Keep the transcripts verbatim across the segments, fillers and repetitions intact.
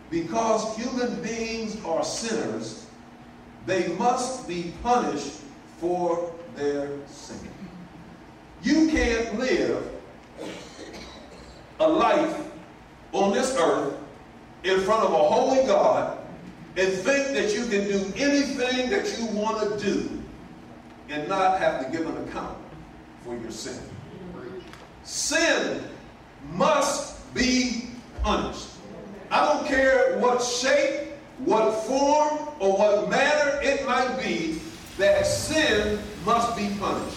because human beings are sinners, they must be punished for their sin. You can't live a life on this earth in front of a holy God and think that you can do anything that you want to do and not have to give an account for your sin. Sin must be punished. I don't care what shape, what form, or what manner it might be, that sin must be punished.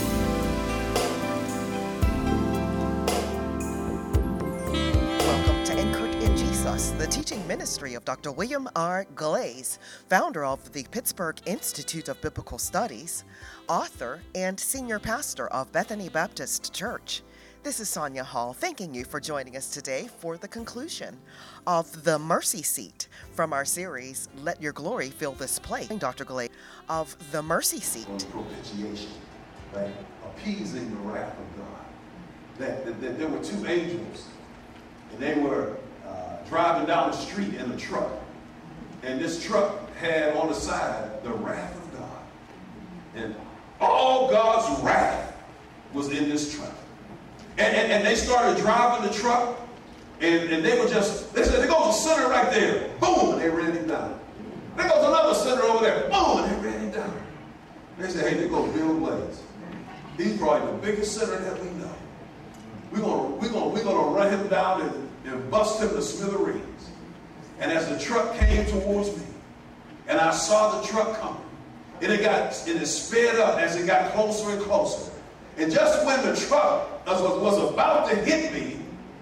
Welcome to Anchored in Jesus, the teaching ministry of Doctor William R. Glaze, founder of the Pittsburgh Institute of Biblical Studies, author, and senior pastor of Bethany Baptist Church. This is Sonia Hall, thanking you for joining us today for the conclusion of The Mercy Seat from our series, Let Your Glory Fill This Place. Doctor Glaze of The Mercy Seat. Propitiation, right? Appeasing the wrath of God. That, that, that there were two angels, and they were uh, driving down the street in a truck. And this truck had on the side the wrath of God. And all God's wrath was in this truck. And, and, and they started driving the truck, and, and they were just, they said, there goes a sinner right there. Boom, and they ran him down. There goes another sinner over there. Boom, and they ran him down. And they said, hey, there goes Bill Glaze. He's probably the biggest sinner that we know. We're going we're gonna, we're gonna run him down and, and bust him to smithereens. And as the truck came towards me, and I saw the truck coming, and it got, and it sped up as it got closer and closer. And just when the truck was, was about to hit me,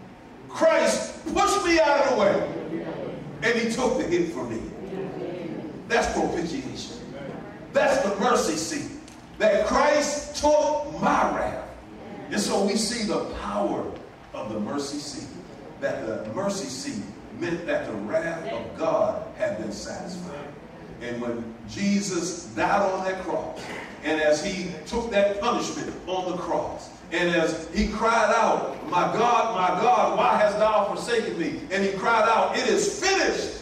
Christ pushed me out of the way, and he took the hit for me. That's propitiation. That's the mercy seat. That Christ took my wrath. And so we see the power of the mercy seat. That the mercy seat meant that the wrath of God had been satisfied. And when Jesus died on that cross, and as he took that punishment on the cross, and as he cried out, my God, my God, why hast thou forsaken me? And he cried out, it is finished.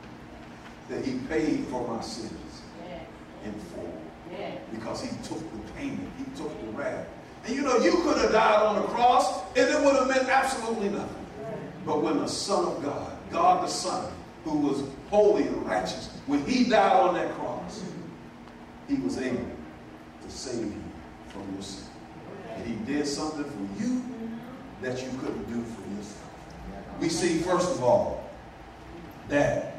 That he paid for my sins in full. Because he took the payment, he took the wrath. And you know, you could have died on the cross, and it would have meant absolutely nothing. But when the Son of God, God the Son, who was holy and righteous, when he died on that cross, he was able to save you from your sin. And he did something for you that you couldn't do for yourself. We see, first of all, that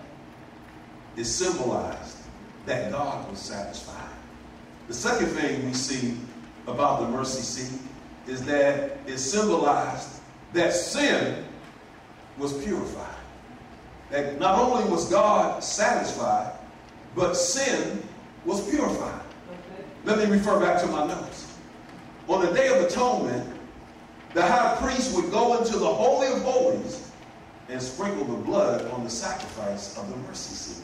it symbolized that God was satisfied. The second thing we see about the mercy seat is that it symbolized that sin was purified. That not only was God satisfied, but sin was purified. Let me refer back to my notes. On the Day of Atonement, the high priest would go into the Holy of Holies and sprinkle the blood on the sacrifice of the mercy seat.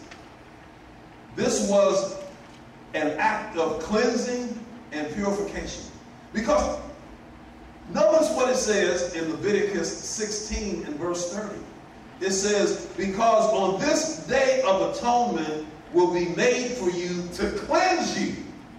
This was an act of cleansing and purification. Because notice what it says in Leviticus sixteen and verse thirty. It says, because on this day of atonement will be made for you to cleanse you.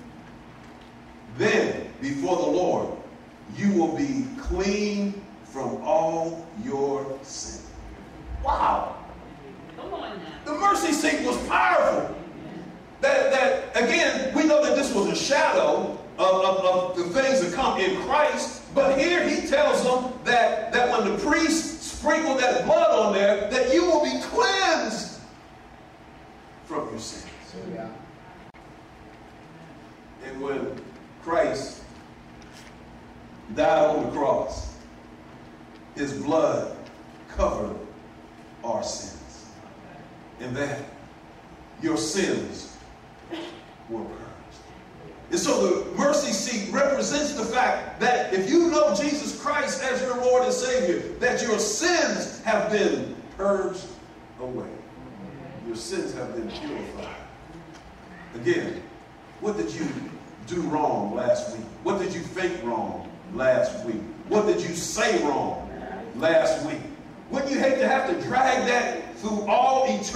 Then, before the Lord, you will be clean from all your sin. Wow. Come on now. The mercy seat was powerful. That, that again, we know that this was a shadow of, of, of the things that come in Christ. But here he tells them that, that when the priest sprinkled that blood on there, that you will be cleansed from your sins. Yeah. And when Christ died on the cross, his blood covered our sins. And that your sins were purged. And so the mercy seat represents the fact that if you know Jesus Christ as your Lord and Savior, that your sins have been purged away. Your sins have been purified. Again, what did you do wrong last week? What did you think wrong last week? What did you say wrong last week? Wouldn't you hate to have to drag that through all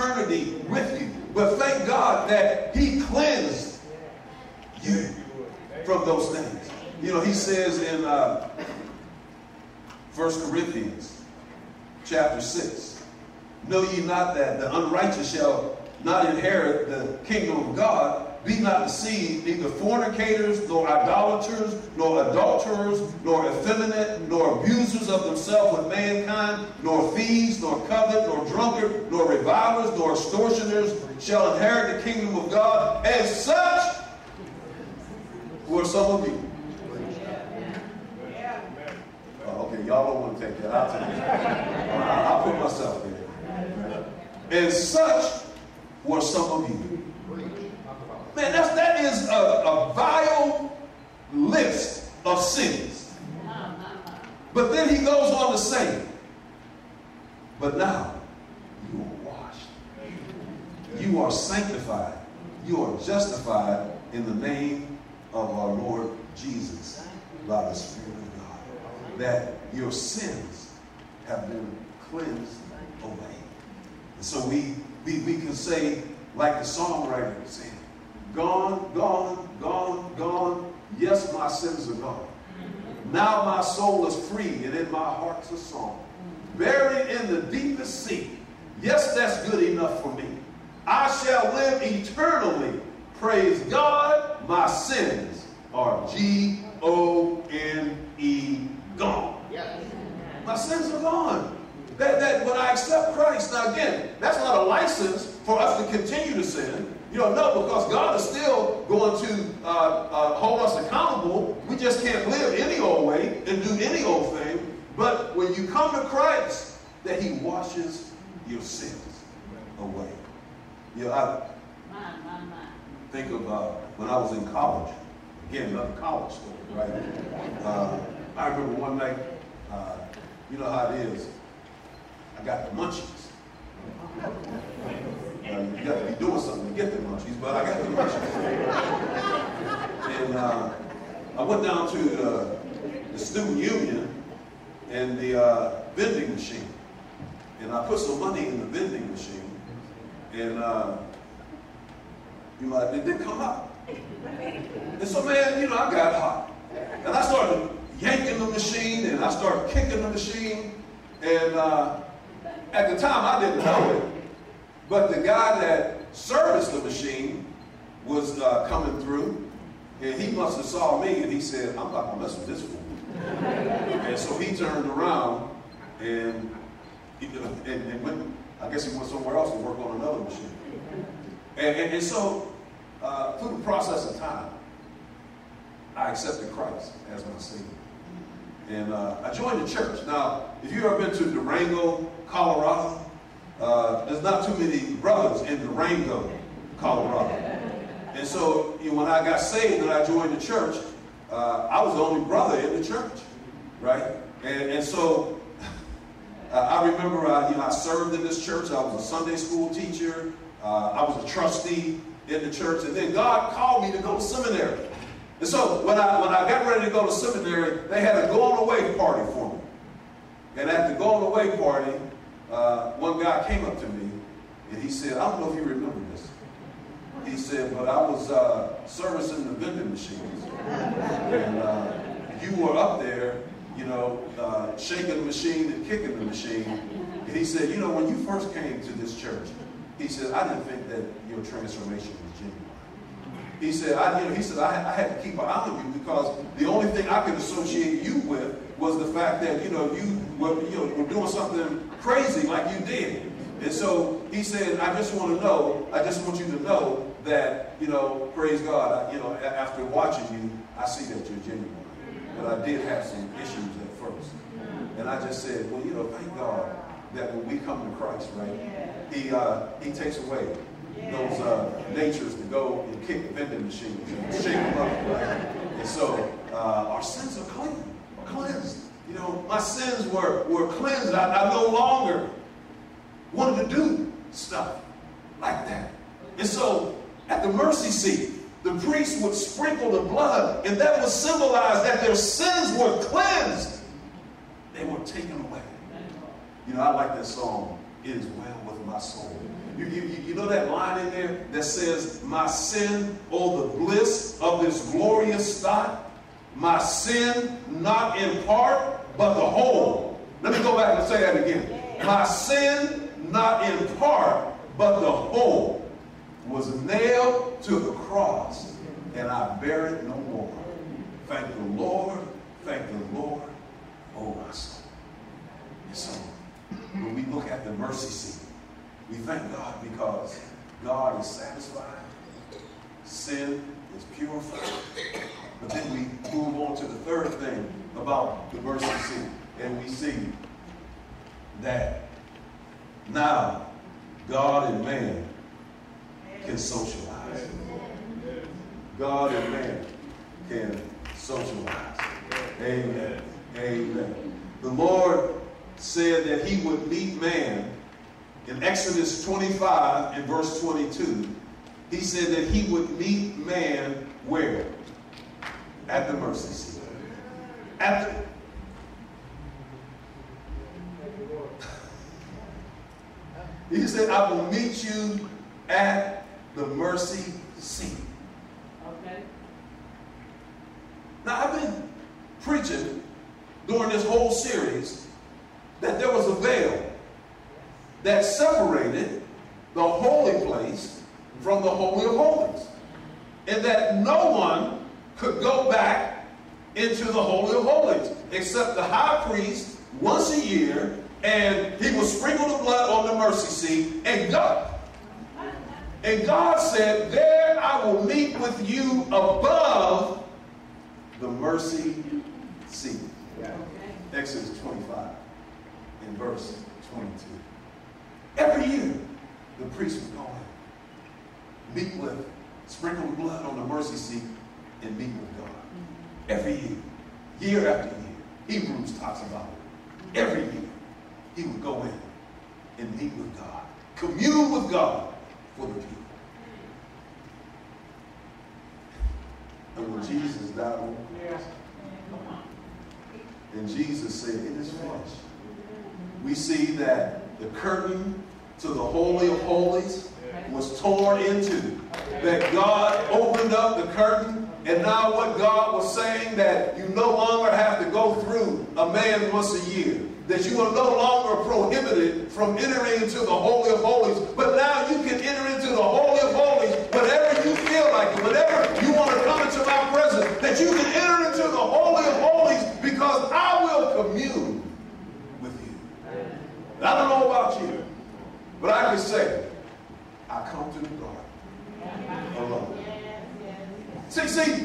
eternity with you. But thank God that he cleansed you from those things. You know, he says in uh, First Corinthians chapter six, know ye not that the unrighteous shall not inherit the kingdom of God? Be not deceived, neither fornicators, nor idolaters, nor adulterers, nor effeminate, nor abusers of themselves with mankind, nor thieves, nor covet, nor drunkard, nor revilers, nor extortioners shall inherit the kingdom of God. And such were some of you. Oh, okay, y'all don't want to take that. I'll take it. I'll, I'll put myself there. And such were some of you. Man, that's, that is a, a vile list of sins. But then he goes on to say, but now you are washed. You are sanctified. You are justified in the name of our Lord Jesus by the Spirit of God. That your sins have been cleansed away. And so we, we, we can say, like the songwriter said, gone, gone, gone, gone. Yes, my sins are gone. Now my soul is free, and in my heart's a song. Buried in the deepest sea. Yes, that's good enough for me. I shall live eternally. Praise God, my sins are G O N E, gone. My sins are gone. That, that when I accept Christ, now again, that's not a license for us to continue to sin. You know, no, because God is still going to uh, uh, hold us accountable. We just can't live any old way and do any old thing. But when you come to Christ, that he washes your sins away. You know, I think of uh, when I was in college. Again, another college story, right? Uh, I remember one night, uh, you know how it is. I got the munchies. Uh, you got to be doing something to get the munchies, but I got the munchies. And uh, I went down to uh, the student union and the uh, vending machine. And I put some money in the vending machine. And uh, you know, it didn't come out. And so, man, you know, I got hot. And I started yanking the machine, and I started kicking the machine. And uh, at the time, I didn't know it. But the guy that serviced the machine was uh, coming through, and he must have saw me, and he said, I'm not going to mess with this fool. And so he turned around, and, he, and, and went, I guess he went somewhere else to work on another machine. And, and, and so, uh, through the process of time, I accepted Christ as my Savior. And uh, I joined the church. Now, if you've ever been to Durango, Colorado, uh, there's not too many brothers in Durango, Colorado. And so you know, when I got saved and I joined the church, uh, I was the only brother in the church, right? And, and so uh, I remember I, you know, I served in this church. I was a Sunday school teacher. Uh, I was a trustee in the church. And then God called me to go to seminary. And so when I, when I got ready to go to seminary, they had a going away party for me. And at the going away party, uh, one guy came up to me and he said, I don't know if you remember this. He said, but I was uh, servicing the vending machines. And uh, you were up there, you know, uh, shaking the machine and kicking the machine. And he said, you know, when you first came to this church, he said, I didn't think that your transformation was genuine. He said, I, you know, he said, I, I had to keep an eye on you because the only thing I could associate you with was the fact that, you know, you were, you know, were doing something crazy like you did. And so he said, I just want to know, I just want you to know that, you know, praise God, I, you know, after watching you, I see that you're genuine. But I did have some issues at first. And I just said, well, you know, thank God that when we come to Christ, right, he, uh, he takes away those uh, natures to go and kick vending machines and shake them up, right? And so uh, our sins are clean, are cleansed. You know, my sins were, were cleansed. I, I no longer wanted to do stuff like that. And so at the mercy seat, the priest would sprinkle the blood, and that would symbolize that their sins were cleansed. They were taken away. You know, I like that song, It Is Well With for my soul. You, you, you know that line in there that says, my sin, oh, the bliss of this glorious stock. My sin, not in part, but the whole. Let me go back and say that again. My sin, not in part, but the whole, was nailed to the cross, and I bear it no more. Thank the Lord, thank the Lord, oh my soul. And so, when we look at the mercy seat, we thank God because God is satisfied, sin is purified. But then we move on to the third thing about the mercy seat, and we see that now God and man can socialize. God and man can socialize. Amen. Amen. The Lord said that he would meet man in Exodus twenty-five and verse twenty-two. He said that he would meet man where? At the mercy seat. At the He said, I will meet you at the mercy seat. Okay. Now, I've been preaching during this whole series that there was a veil that separated the holy place from the Holy of Holies, and that no one could go back into the Holy of Holies except the high priest once a year, and he would sprinkle the blood on the mercy seat, and God, and God said, there I will meet with you above the mercy seat. Yeah. Exodus twenty-five and verse twenty-two. Every year, the priest would go in, meet with, sprinkle the blood on the mercy seat, and meet with God. Every year, year after year. Hebrews talks about it. Every year, he would go in and meet with God, commune with God for the people. And when Jesus died on the cross, and Jesus said, it is finished, we see that the curtain to the Holy of Holies was torn into. That God opened up the curtain, and now what God was saying, that you no longer have to go through a man once a year. That you are no longer prohibited from entering into the Holy of Holies, but now you can enter into the Holy of Holies whenever you feel like it, whenever you want to come into my presence, that you can enter into the Holy of Holies because I will commune with you. And I don't know about you, but I can say, I come to the garden alone. See, see,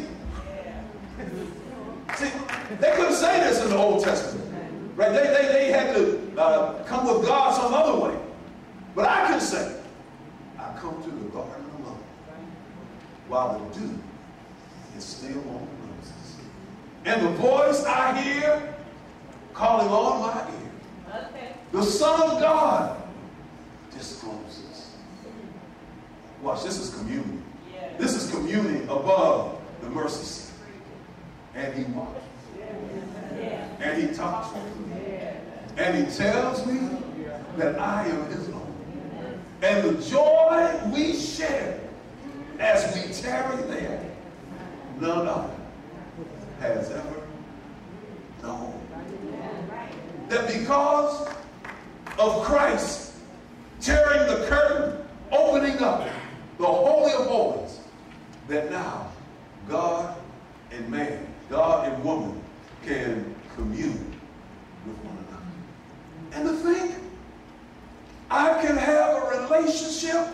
see, they couldn't say this in the Old Testament. Right? They, they, they had to uh, come with God some other way. But I can say, I come to the garden alone while the dew is still on the roses. And the voice I hear calling on my ear, okay. The Son of God discloses. Watch, this is communion. Yeah. This is communion above the mercy seat. And he walks. Yeah. And he talks with me. And he tells me that I am his own. And the joy we share as we tarry there, none other has ever known. That because of Christ tearing the curtain, opening up the Holy of Holies, that now God and man, God and woman can commune with one another. And to think I can have a relationship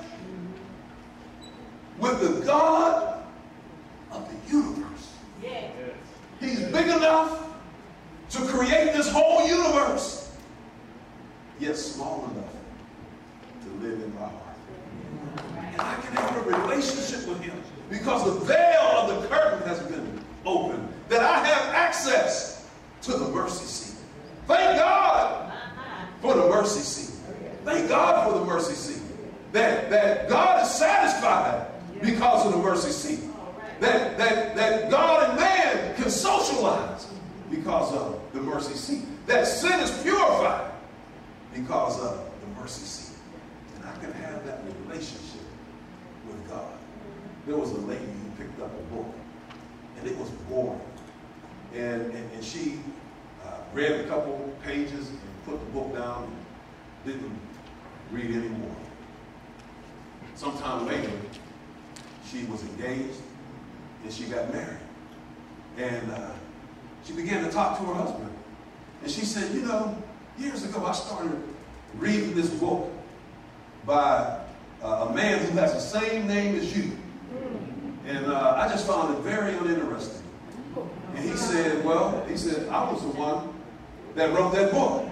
with the God of the universe. Yeah. He's big enough to create this whole universe, yet small enough to live in my heart. And I can have a relationship with him because the veil of the curtain has been opened, that I have access to the mercy seat. Thank God for the mercy seat. Thank God for the mercy seat. That, that God is satisfied because of the mercy seat. That, that, that God and man can socialize because of the mercy seat. That sin is purified because of the mercy seat. I can have that relationship with God. There was a lady who picked up a book, and it was boring. And, and, and she uh, read a couple pages and put the book down and didn't read anymore. Sometime later, she was engaged and she got married. And uh, she began to talk to her husband. And she said, you know, years ago I started reading this book by uh, a man who has the same name as you. And uh, I just found it very uninteresting. And he said, well, he said, I was the one that wrote that book.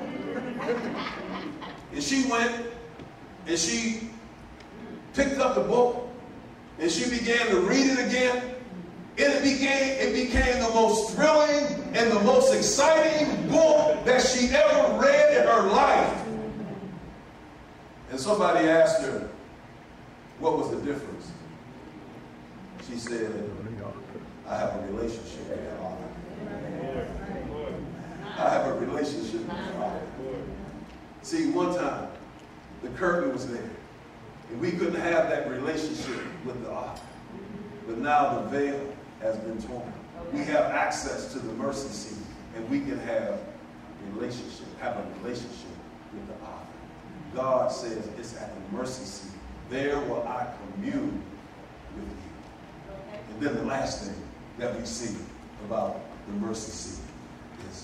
And she went and she picked up the book and she began to read it again. And it became, it became the most thrilling and the most exciting book that she ever read in her life. And somebody asked her, what was the difference? She said, I have a relationship with God. I have a relationship with God. See, one time, the curtain was there. And we couldn't have that relationship with the author. But now the veil has been torn. We have access to the mercy seat. And we can have a relationship, have a relationship with the author. God says it's at the mercy seat. There will I commune with you. And then the last thing that we see about the mercy seat is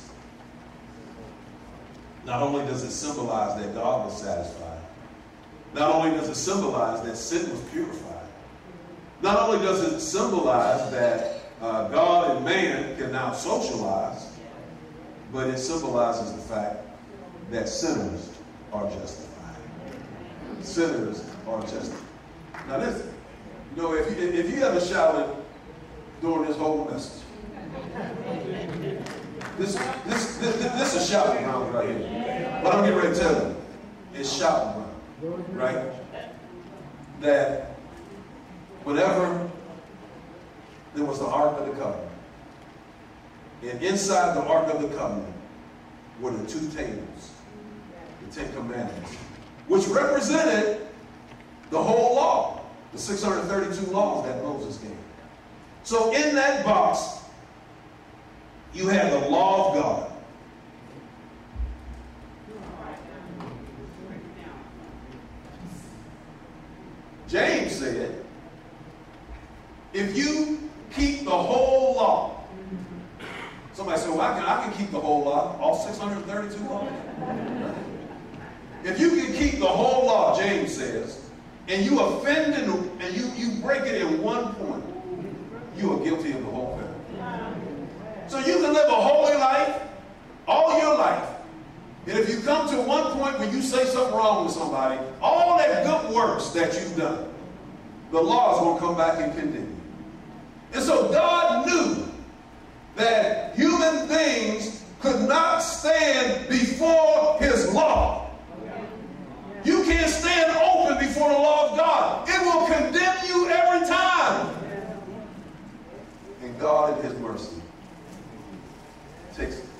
not only does it symbolize that God was satisfied, not only does it symbolize that sin was purified, not only does it symbolize that uh, God and man can now socialize, but it symbolizes the fact that sinners are justified. Sinners are justified. Now listen, you know, if you, if you ever shouted during this whole message, this this this, this is shouting round right here. What I'm getting ready to tell you is shouting round, right? That whenever there was the Ark of the Covenant, and inside the Ark of the Covenant were the two tables, the Ten Commandments, which represented the whole law, the six hundred thirty-two laws that Moses gave. So in that box, you had the law of God. James said, if you keep the whole law, somebody said, well, I can, I can keep the whole law, all six hundred thirty-two laws. If you can keep the whole law, James says, and you offend in, and you, you break it in one point, you are guilty of the whole thing. So you can live a holy life all your life. And if you come to one point where you say something wrong with somebody, all that good works that you've done, the law is going to come back and condemn you. And so God knew that human beings could not stand before his law. You can't stand open before the law of God. It will condemn you every time. And God, in his mercy, takes it.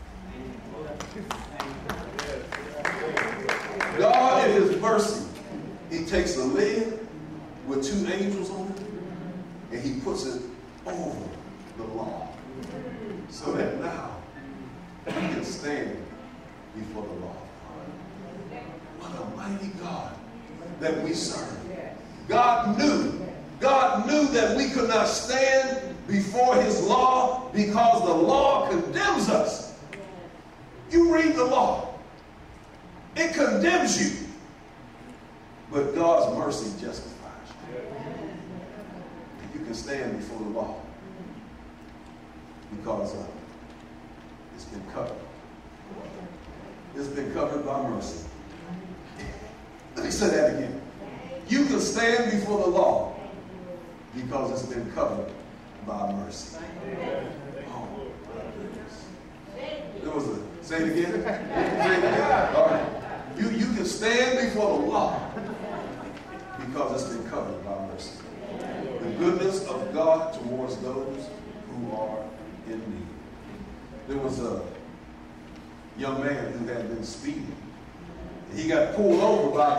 God, in his mercy, he takes a lid with two angels on it, and he puts it over the law, so that now we can stand before the law. What a mighty God that we serve. God knew, God knew that we could not stand before his law because the law condemns us. You read the law, it condemns you, but God's mercy justifies you. You can stand before the law because uh, it's been covered. It's been covered by mercy. Let me say that again. You can stand before the law because it's been covered by mercy. Oh, my goodness. There was a, say it again. Say it again. All right. You, you can stand before the law because it's been covered by mercy. The goodness of God towards those who are in need. There was a young man who had been speeding. He got pulled over by the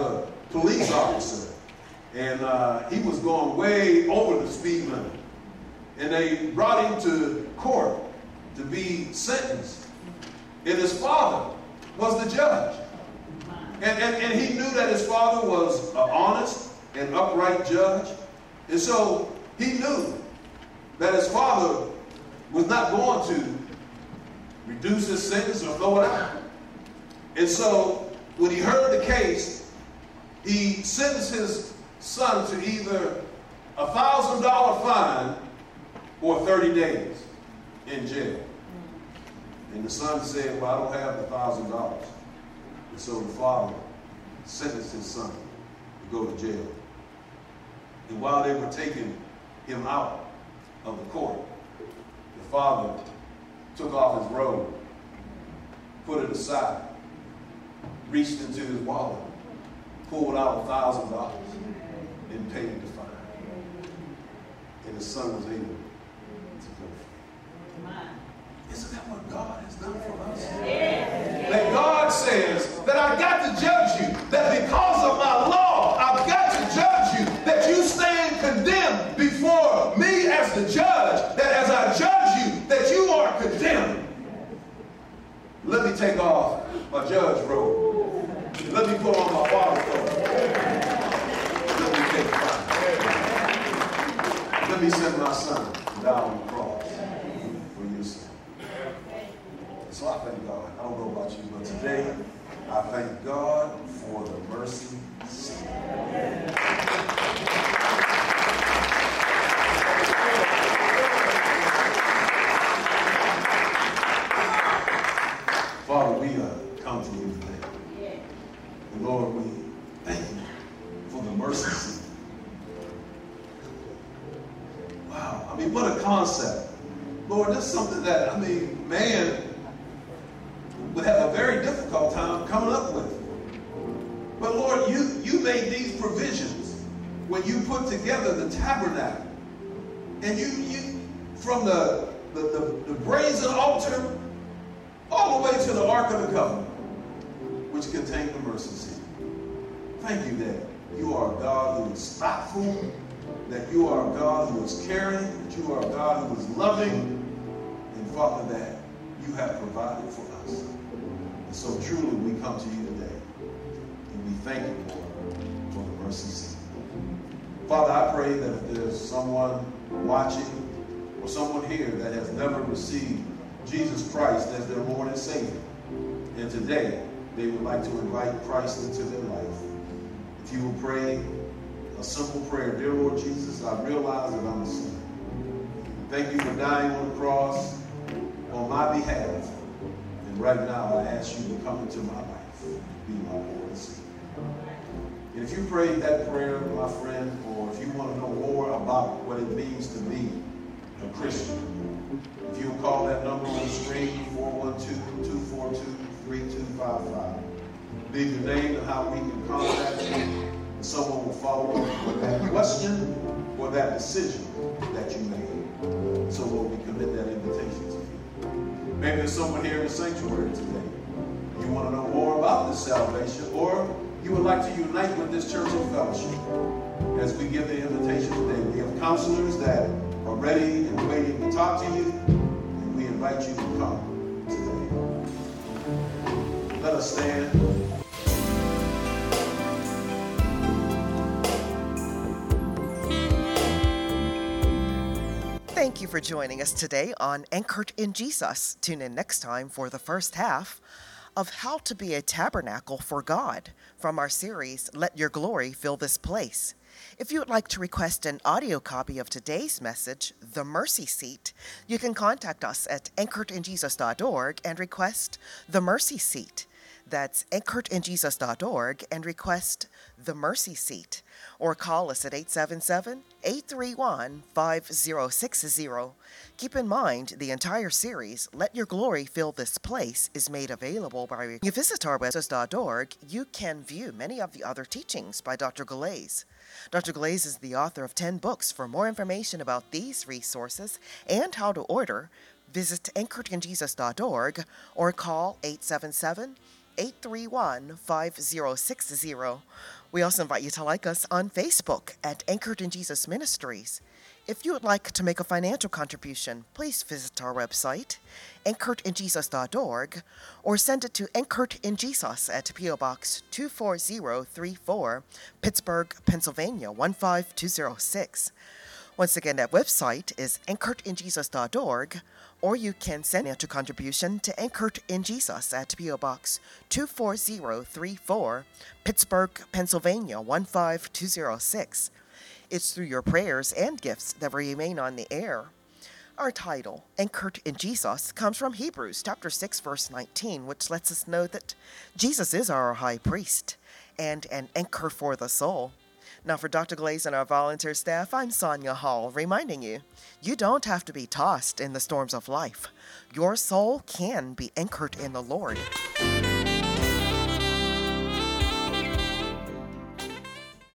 police officer, and uh, he was going way over the speed limit. And they brought him to court to be sentenced. And his father was the judge. And, and, and he knew that his father was an honest and upright judge. And so he knew that his father was not going to reduce his sentence or throw it out. And so when he heard the case, he sentenced his son to either a one thousand dollars fine or thirty days in jail. And the son said, well, I don't have the one thousand dollars. And so the father sentenced his son to go to jail. And while they were taking him out of the court, the father took off his robe, put it aside, reached into his wallet, pulled out one thousand dollars, and paid the fine. And the son was able to go free. Isn't that what God has done for us? That God says that I got to judge you, that because of my law, I've got to judge you, that you stand condemned before me as the judge, that as I judge you, that you are condemned. Let me take off my judge robe. Let me put on my father's robe. Let me take mine. Let me send my son down on the cross for your sin. So I thank God. I don't know about you, but today I thank God for the mercy seat. Father, we uh, come to you today. And Lord, we thank you for the mercy seat. Wow. I mean, what a concept. Lord, that's something that, I mean, man would have a very difficult time coming up with. But Lord, you, you made these provisions when you put together the tabernacle. And you, you from the, the, the, the brazen altar all the way to the Ark of the Covenant, which contained the mercy seat. Thank you that you are a God who is thoughtful, that you are a God who is caring, that you are a God who is loving, and Father, that you have provided for us. And so truly we come to you today, and we thank you, Lord, for the mercy seat. Father, I pray that if there's someone watching or someone here that has never received Jesus Christ as their Lord and Savior, and today they would like to invite Christ into their life, if you will pray a simple prayer. Dear Lord Jesus, I realize that I'm a sinner. Thank you for dying on the cross on my behalf. And right now I ask you to come into my life, be my Lord and Savior. And if you prayed that prayer, my friend, or if you want to know more about what it means to be a Christian, if you'll call that number on the screen, four one two, two four two, three two five five. Leave your name and how we can contact you, and someone will follow up with that question or that decision that you made. So Lord, we commit that invitation to you. Maybe there's someone here in the sanctuary today. You want to know more about this salvation, or you would like to unite with this church of fellowship. As we give the invitation today, we have counselors that are ready and waiting to talk to you, and we invite you to come today. Let us stand. Thank you for joining us today on Anchored in Jesus. Tune in next time for the first half of How to Be a Tabernacle for God from our series, Let Your Glory Fill This Place. If you would like to request an audio copy of today's message, The Mercy Seat, you can contact us at anchored in jesus dot org and request The Mercy Seat. That's anchored in jesus dot org and request The Mercy Seat. Or call us at eight seven seven, eight three one, five zero six zero. Keep in mind, the entire series, Let Your Glory Fill This Place, is made available by you visit our website dot org. You can view many of the other teachings by Doctor Glaze. Doctor Glaze is the author of ten books. For more information about these resources and how to order, visit anchored in jesus dot org or call eight seven seven, eight three one, five zero six zero. We also invite you to like us on Facebook at Anchored in Jesus Ministries. If you would like to make a financial contribution, please visit our website, anchored in jesus dot org, or send it to Anchored in Jesus at P O Box two four zero three four, Pittsburgh, Pennsylvania one five two zero six. Once again, that website is anchored in jesus dot org, or you can send a contribution to Anchored in Jesus at P O Box two four zero three four, Pittsburgh, Pennsylvania one five two zero six. It's through your prayers and gifts that we remain on the air. Our title, Anchored in Jesus, comes from Hebrews chapter six, verse nineteen, which lets us know that Jesus is our high priest and an anchor for the soul. Now for Doctor Glaze and our volunteer staff, I'm Sonia Hall, reminding you, you don't have to be tossed in the storms of life. Your soul can be anchored in the Lord.